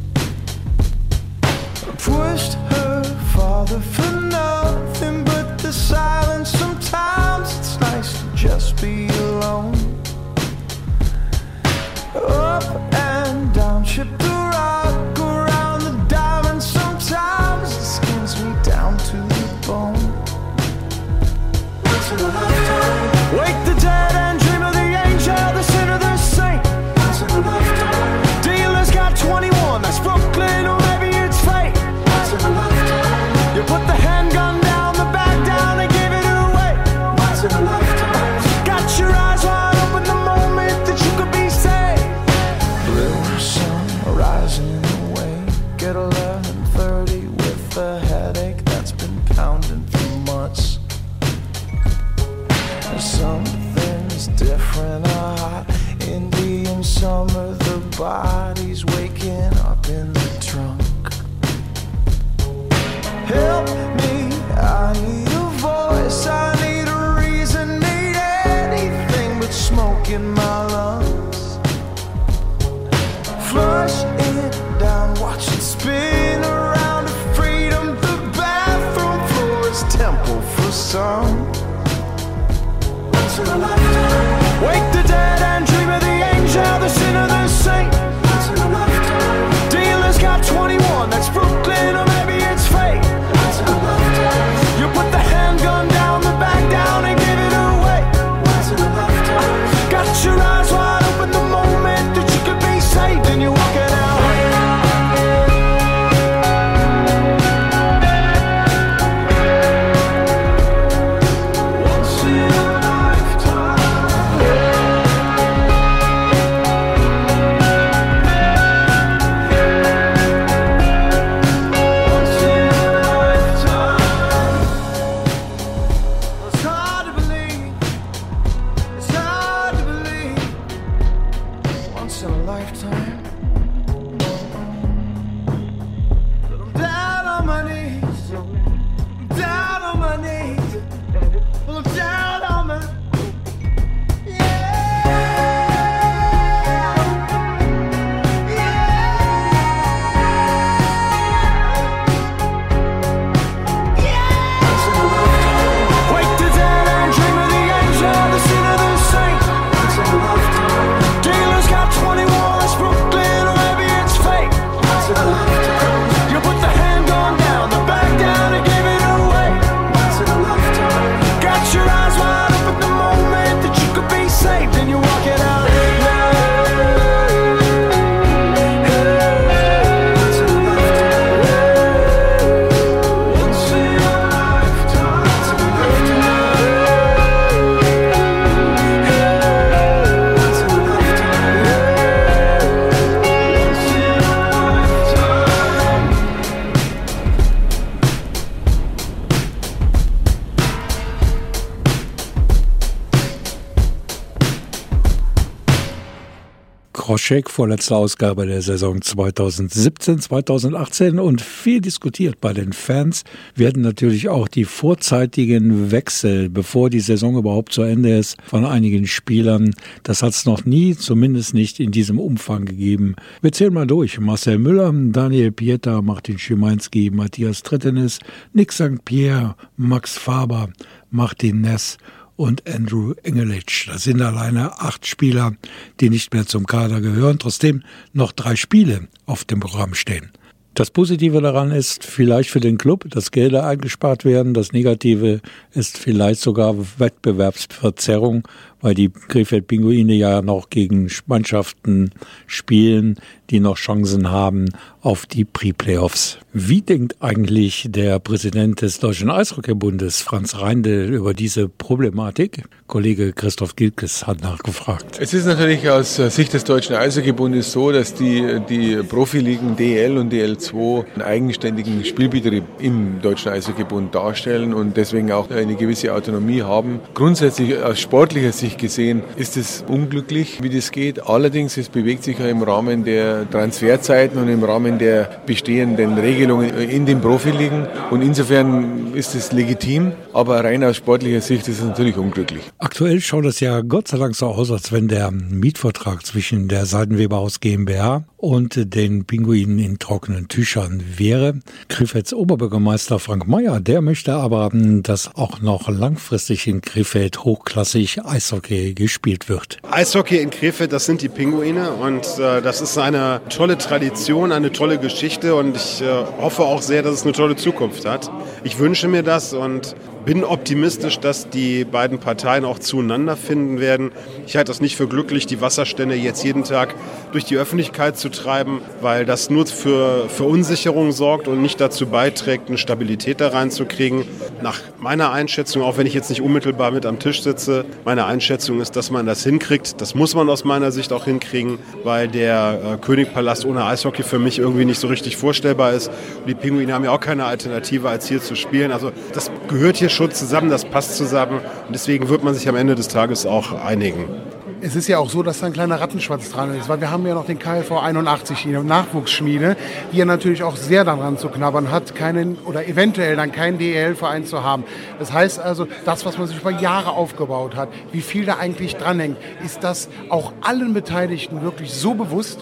I pushed her father for nothing but the silence. Sometimes it's nice to just be alone. Up and down, ship the rock around the diamond. Sometimes it skins me down to the bone. Once in a lifetime. Wake the dead and dream of the angel, the sinner, the saint. Once in a lifetime. Dealer's got twenty-one, that's Brooklyn, or maybe it's fate. Once in a lifetime. You put the handgun down, the bag down, and give it away. Once in a lifetime. Got your eyes wide open the moment that you could be saved. Blue sun rising away. Get eleven thirty with a headache that's been pounding for months. Something's different, a hot Indian summer. The body's waking up in the trunk. Help me, I need a voice, I need a reason, need anything but smoke in my lungs. Flood crush it down, watch it spin around to freedom. The bathroom floor is temple for some. Once in a lifetime. Wake the dead and dream of the angel, the sinner, the saint. Once in a lifetime. Dealer's got twenty-one, that's Brooklyn, or maybe it's fate. Once in a lifetime. You put the handgun down, the bag down, and give it away. Once in a lifetime. Got your eyes wide open the moment that you could be saved, and you're walking out. Groschek, vorletzte Ausgabe der Saison zweitausendsiebzehn zweitausendachtzehn und viel diskutiert bei den Fans werden natürlich auch die vorzeitigen Wechsel, bevor die Saison überhaupt zu Ende ist, von einigen Spielern. Das hat es noch nie, zumindest nicht in diesem Umfang gegeben. Wir zählen mal durch. Marcel Müller, Daniel Pieter, Martin Schimanski, Matthias Trittenis, Nick Sankt Pierre, Max Faber, Martin Ness und Andrew Engelitsch. Das sind alleine acht Spieler, die nicht mehr zum Kader gehören, trotzdem noch drei Spiele auf dem Programm stehen. Das Positive daran ist vielleicht für den Club, dass Gelder eingespart werden. Das Negative ist vielleicht sogar Wettbewerbsverzerrung, weil die Krefeld-Pinguine ja noch gegen Mannschaften spielen, die noch Chancen haben auf die Pre-Playoffs. Wie denkt eigentlich der Präsident des Deutschen Eishockeybundes, Franz Reindl, über diese Problematik? Kollege Christoph Gilkes hat nachgefragt. Es ist natürlich aus Sicht des Deutschen Eishockeybundes so, dass die, die Profiligen D L und D L zwei einen eigenständigen Spielbetrieb im Deutschen Eishockeybund darstellen und deswegen auch eine gewisse Autonomie haben. Grundsätzlich aus sportlicher Sicht gesehen ist es unglücklich, wie das geht. Allerdings, es bewegt sich ja im Rahmen der Transferzeiten und im Rahmen der bestehenden Regelungen in den Profiligen und insofern ist es legitim, aber rein aus sportlicher Sicht ist es natürlich unglücklich. Aktuell schaut es ja Gott sei Dank so aus, als wenn der Mietvertrag zwischen der Seidenweberhaus GmbH und den Pinguinen in trockenen Tüchern wäre. Krefelds Oberbürgermeister Frank Meyer, der möchte aber, dass auch noch langfristig in Krefeld hochklassig Eishockey gespielt wird. Eishockey in Krefeld, das sind die Pinguine und äh, das ist eine tolle Tradition, eine tolle Geschichte und ich äh, hoffe auch sehr, dass es eine tolle Zukunft hat. Ich wünsche mir das und bin optimistisch, dass die beiden Parteien auch zueinander finden werden. Ich halte das nicht für glücklich, die Wasserstände jetzt jeden Tag durch die Öffentlichkeit zu treiben, weil das nur für Verunsicherung sorgt und nicht dazu beiträgt, eine Stabilität da reinzukriegen. Nach meiner Einschätzung, auch wenn ich jetzt nicht unmittelbar mit am Tisch sitze, meine Einschätzung ist, dass man das hinkriegt. Das muss man aus meiner Sicht auch hinkriegen, weil der äh, Königpalast ohne Eishockey für mich irgendwie nicht so richtig vorstellbar ist. Und die Pinguine haben ja auch keine Alternative, als hier zu spielen. Also das gehört hier schon zusammen, das passt zusammen und deswegen wird man sich am Ende des Tages auch einigen. Es ist ja auch so, dass da ein kleiner Rattenschwanz dran ist, weil wir haben ja noch den K F V einundachtzig, die Nachwuchsschmiede, die ja natürlich auch sehr daran zu knabbern hat, keinen oder eventuell dann keinen D E L-Verein zu haben. Das heißt also, das, was man sich über Jahre aufgebaut hat, wie viel da eigentlich dranhängt, ist das auch allen Beteiligten wirklich so bewusst?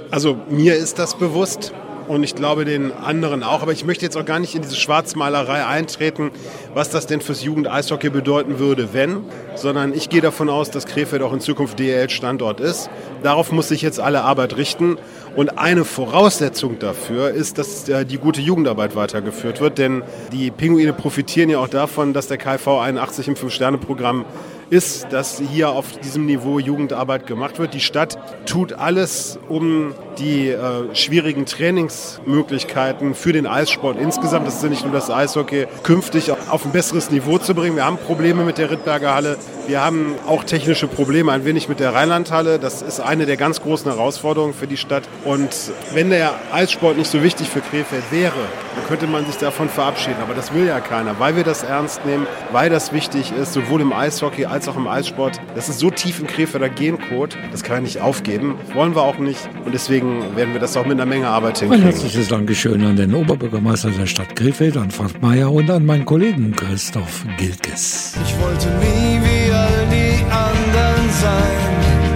Also mir ist das bewusst. Und ich glaube den anderen auch. Aber ich möchte jetzt auch gar nicht in diese Schwarzmalerei eintreten, was das denn fürs Jugend-Eishockey bedeuten würde, wenn. Sondern ich gehe davon aus, dass Krefeld auch in Zukunft D E L-Standort ist. Darauf muss sich jetzt alle Arbeit richten. Und eine Voraussetzung dafür ist, dass äh, die gute Jugendarbeit weitergeführt wird. Denn die Pinguine profitieren ja auch davon, dass der K I V einundachtzig im Fünf-Sterne-Programm ist, dass hier auf diesem Niveau Jugendarbeit gemacht wird. Die Stadt tut alles, um die äh, schwierigen Trainingsmöglichkeiten für den Eissport insgesamt, das ist ja nicht nur das Eishockey, künftig auf ein besseres Niveau zu bringen. Wir haben Probleme mit der Rittberger Halle. Wir haben auch technische Probleme ein wenig mit der Rheinlandhalle. Das ist eine der ganz großen Herausforderungen für die Stadt. Und wenn der Eissport nicht so wichtig für Krefeld wäre, dann könnte man sich davon verabschieden. Aber das will ja keiner, weil wir das ernst nehmen, weil das wichtig ist, sowohl im Eishockey als auch im Eissport. Das ist so tief im Krefelder Gencode, das kann man nicht aufgeben. Wollen wir auch nicht. Und deswegen werden wir das auch mit einer Menge Arbeit Ein hinkriegen. herzliches Dankeschön an den Oberbürgermeister der Stadt Krefeld, an Frank Mayer und an meinen Kollegen Christoph Gilkes. Ich wollte nie wie all die anderen sein.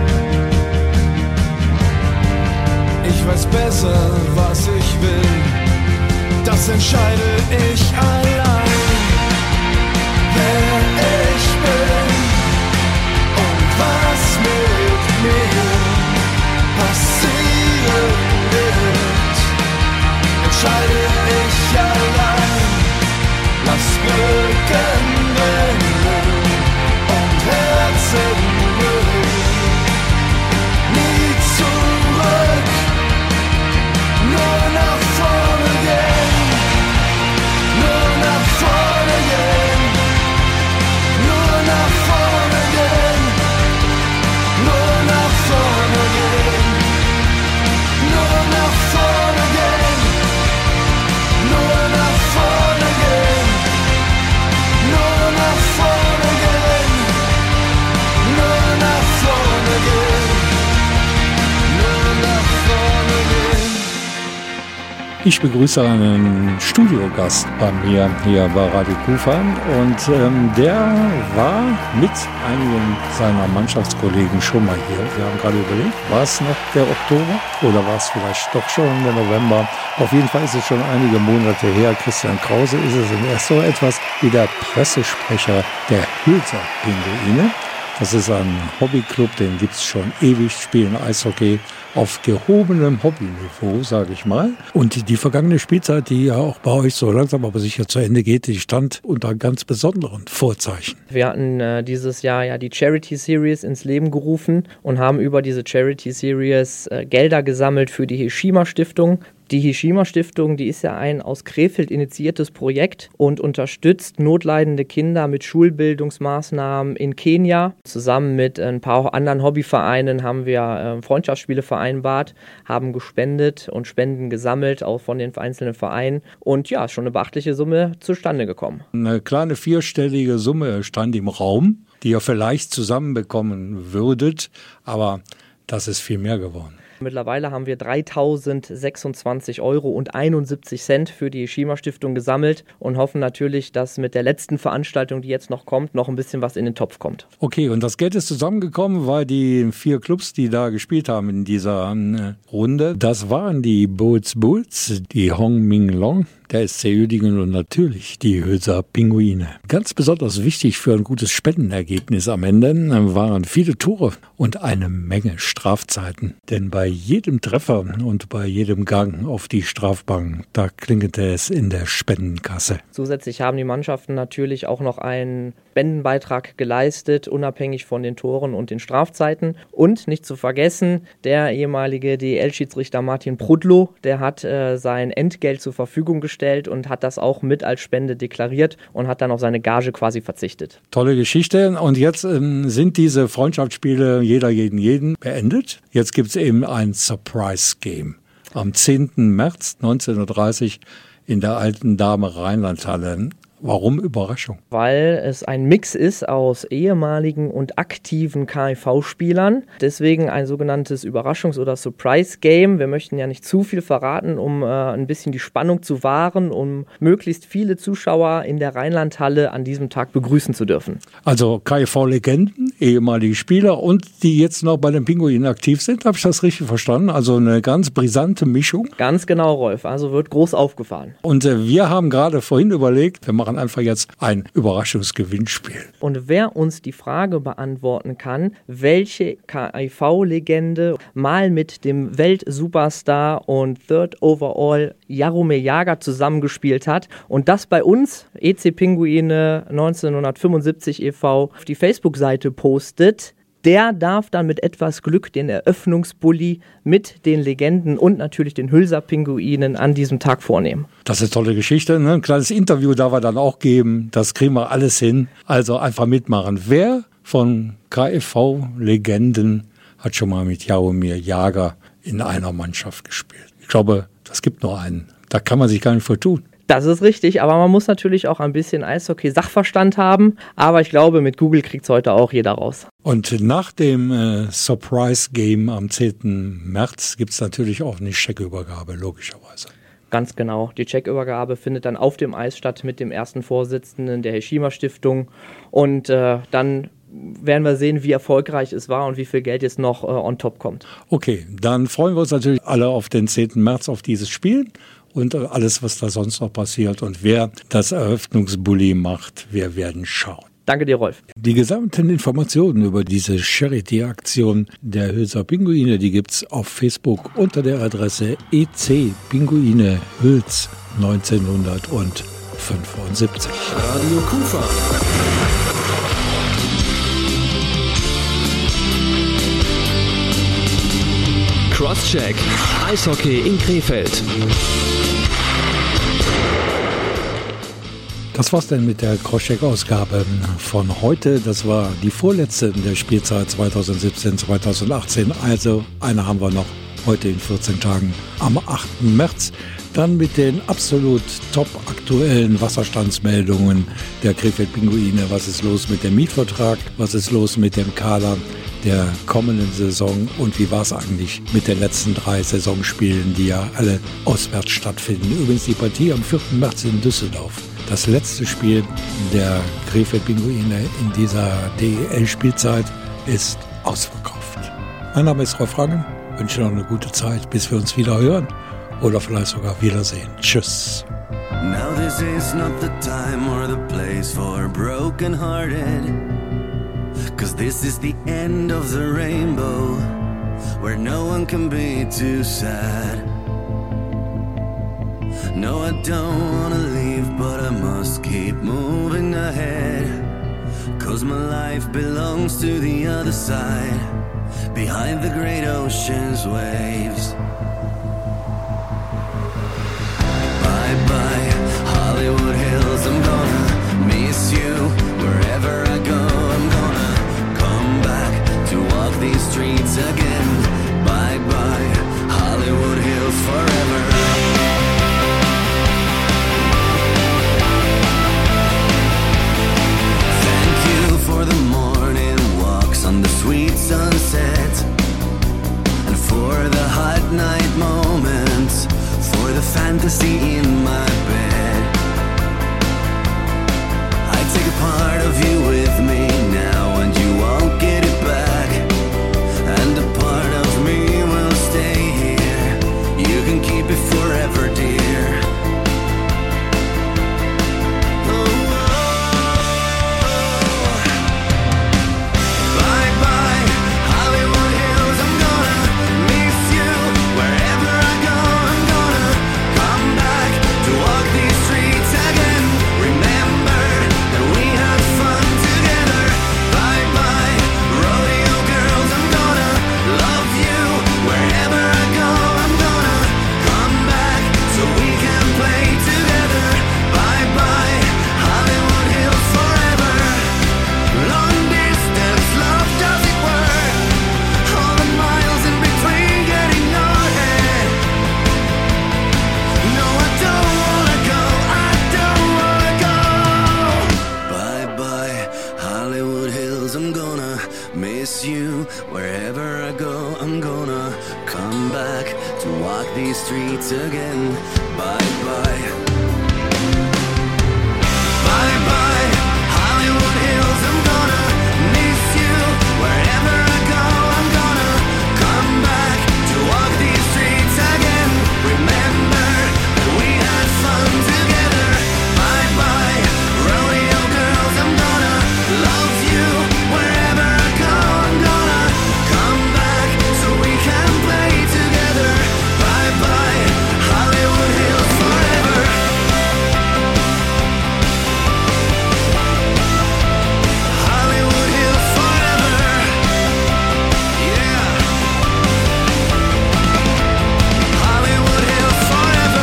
Ich weiß besser, was ich will. Das entscheide ich allein. Wer ich bin und was mit mir passieren wird, entscheide ich allein. Lass Glücken brennen und Herzen ruhig. Nie zurück, nur nach vorne gehen, nur nach vorne gehen, nur nach vorne gehen, nur nach vorne gehen, nur nach vorne gehen, nur nach vorne gehen, nur nach vorne gehen, nur nach vorne gehen, nur nach vorne gehen. Ich begrüße einen Studiogast bei mir hier bei Radio Kufa und ähm, der war mit einigen seiner Mannschaftskollegen schon mal hier. Wir haben gerade überlegt, war es noch der Oktober oder war es vielleicht doch schon der November? Auf jeden Fall ist es schon einige Monate her. Christian Krause ist es und er ist so etwas wie der Pressesprecher der Hülser Pinguine. Das ist ein Hobbyclub, den gibt es schon ewig, spielen Eishockey auf gehobenem Hobbyniveau, sage ich mal. Und die vergangene Spielzeit, die ja auch bei euch so langsam aber sicher zu Ende geht, die stand unter ganz besonderen Vorzeichen. Wir hatten äh, dieses Jahr ja die Charity Series ins Leben gerufen und haben über diese Charity Series äh, Gelder gesammelt für die Hishima Stiftung. Die Hishima Stiftung, die ist ja ein aus Krefeld initiiertes Projekt und unterstützt notleidende Kinder mit Schulbildungsmaßnahmen in Kenia. Zusammen mit ein paar anderen Hobbyvereinen haben wir äh, Freundschaftsspiele vereinbart, haben gespendet und Spenden gesammelt, auch von den einzelnen Vereinen. Und ja, ist schon eine beachtliche Summe zustande gekommen. Eine kleine vierstellige Summe stand im Raum, die ihr vielleicht zusammenbekommen würdet, aber das ist viel mehr geworden. Mittlerweile haben wir dreitausendsechsundzwanzig Euro und einundsiebzig Cent für die Hishima Stiftung gesammelt und hoffen natürlich, dass mit der letzten Veranstaltung, die jetzt noch kommt, noch ein bisschen was in den Topf kommt. Okay, und das Geld ist zusammengekommen, weil die vier Clubs, die da gespielt haben in dieser äh, Runde, das waren die Bulls Bulls, die Hong Ming Long, der S C Uerdingen und natürlich die Hülser Pinguine. Ganz besonders wichtig für ein gutes Spendenergebnis am Ende waren viele Tore und eine Menge Strafzeiten. Denn bei jedem Treffer und bei jedem Gang auf die Strafbank, da klingelte es in der Spendenkasse. Zusätzlich haben die Mannschaften natürlich auch noch einen Spendenbeitrag geleistet, unabhängig von den Toren und den Strafzeiten. Und nicht zu vergessen, der ehemalige D E L-Schiedsrichter Martin Prudlow, der hat äh, sein Entgelt zur Verfügung gestellt und hat das auch mit als Spende deklariert und hat dann auf seine Gage quasi verzichtet. Tolle Geschichte. Und jetzt ähm, sind diese Freundschaftsspiele jeder gegen jeden beendet. Jetzt gibt es eben ein Surprise-Game. Am zehnten März neunzehn Uhr dreißig in der alten Dame Rheinlandhalle. Warum Überraschung? Weil es ein Mix ist aus ehemaligen und aktiven K I V-Spielern. Deswegen ein sogenanntes Überraschungs- oder Surprise-Game. Wir möchten ja nicht zu viel verraten, um äh, ein bisschen die Spannung zu wahren, um möglichst viele Zuschauer in der Rheinlandhalle an diesem Tag begrüßen zu dürfen. Also K I V-Legenden, ehemalige Spieler und die jetzt noch bei den Pinguinen aktiv sind. Habe ich das richtig verstanden? Also eine ganz brisante Mischung. Ganz genau, Rolf. Also wird groß aufgefahren. Und äh, wir haben gerade vorhin überlegt, wir machen einfach jetzt ein Überraschungsgewinnspiel. Und wer uns die Frage beantworten kann, welche K I V-Legende mal mit dem Weltsuperstar und Third Overall Jaromir Jagr zusammengespielt hat und das bei uns, E C Pinguine neunzehnhundertfünfundsiebzig e V, auf die Facebook-Seite postet, der darf dann mit etwas Glück den Eröffnungsbully mit den Legenden und natürlich den Hülser-Pinguinen an diesem Tag vornehmen. Das ist eine tolle Geschichte. Ne? Ein kleines Interview darf er dann auch geben. Das kriegen wir alles hin. Also einfach mitmachen. Wer von K I V-Legenden hat schon mal mit Jaromir Jagr in einer Mannschaft gespielt? Ich glaube, das gibt nur einen. Da kann man sich gar nicht vertun. Das ist richtig, aber man muss natürlich auch ein bisschen Eishockey-Sachverstand haben. Aber ich glaube, mit Google kriegt es heute auch jeder raus. Und nach dem äh, Surprise-Game am zehnten März gibt es natürlich auch eine Checkübergabe, logischerweise. Ganz genau. Die Checkübergabe findet dann auf dem Eis statt mit dem ersten Vorsitzenden der Heshima-Stiftung. Und äh, dann werden wir sehen, wie erfolgreich es war und wie viel Geld jetzt noch äh, on top kommt. Okay, dann freuen wir uns natürlich alle auf den zehnten März, auf dieses Spiel. Und alles, was da sonst noch passiert und wer das Eröffnungsbully macht, wir werden schauen. Danke dir, Rolf. Die gesamten Informationen über diese Charity-Aktion der Hülser Pinguine, die gibt's auf Facebook unter der Adresse E C Pinguine Hüls neunzehnhundertfünfundsiebzig. Radio Kufa. Crosscheck. Eishockey in Krefeld. Das war's denn mit der Crosscheck-Ausgabe von heute. Das war die vorletzte der Spielzeit zweitausendsiebzehn zweitausendachtzehn. Also eine haben wir noch heute in vierzehn Tagen am achten März. Dann mit den absolut top aktuellen Wasserstandsmeldungen der Krefeld Pinguine. Was ist los mit dem Mietvertrag? Was ist los mit dem Kader der kommenden Saison? Und wie war es eigentlich mit den letzten drei Saisonspielen, die ja alle auswärts stattfinden? Übrigens die Partie am vierten März in Düsseldorf. Das letzte Spiel der Krefeld Pinguine in dieser D E L-Spielzeit ist ausverkauft. Mein Name ist Rolf Rangen. Ich wünsche noch eine gute Zeit, bis wir uns wieder hören oder vielleicht sogar wiedersehen. Tschüss. Now this is not the time or the place for broken-hearted, 'cause this is the end of the rainbow, where no one can be too sad. No, I don't wanna leave, but I must keep moving ahead, 'cause my life belongs to the other side, behind the great ocean's waves. Bye bye, Hollywood Hills, I'm gonna miss you. Wherever I go, I'm gonna come back to walk these streets again. Bye bye, Hollywood Hills forever. For the morning walks on the sweet sunset, and for the hot night moments, for the fantasy in my bed. I take a part of you with me now, and you won't get it back, and a part of me will stay here. You can keep it forever, dear. Wherever I go, I'm gonna come back these streets again. Bye bye. Bye bye, Hollywood Hills. I'm gonna miss you wherever I go. I'm gonna come back to walk these streets again. Remember that we had fun together. Bye bye, rodeo girls. I'm gonna love you wherever I go. I'm gonna come back so we can play together. Bye bye, Hollywood Hills forever. Hollywood Hills forever. Yeah. Hollywood Hills forever.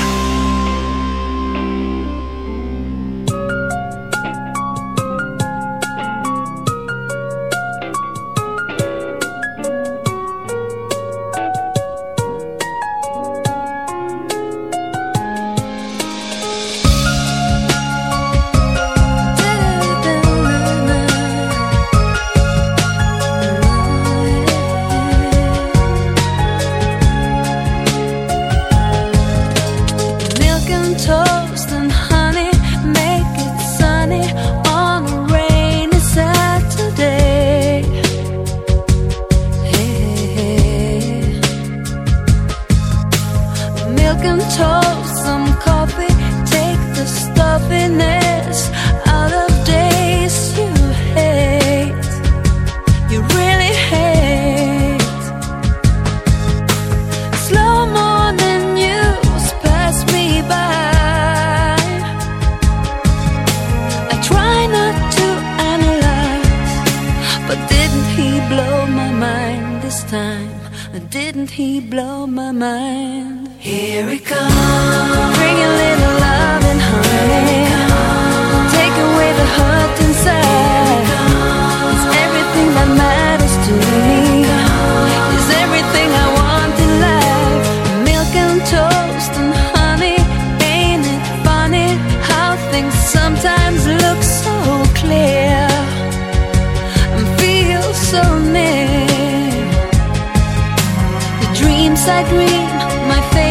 Milk and toast and honey, make it sunny on a rainy Saturday. Hey. Milk and toast, some coffee, take the stuffiness out of days you hate. You really hate. Slow morning news pass me by. I try not to analyze, but didn't he blow my mind this time? Didn't he blow my mind? Here he comes, bring a little love and honey, take away the hurt inside. It's everything that matters to me. It's everything I want in life. Milk and toast and honey, ain't it funny how things sometimes look so clear and feel so near. The dreams I dream, my face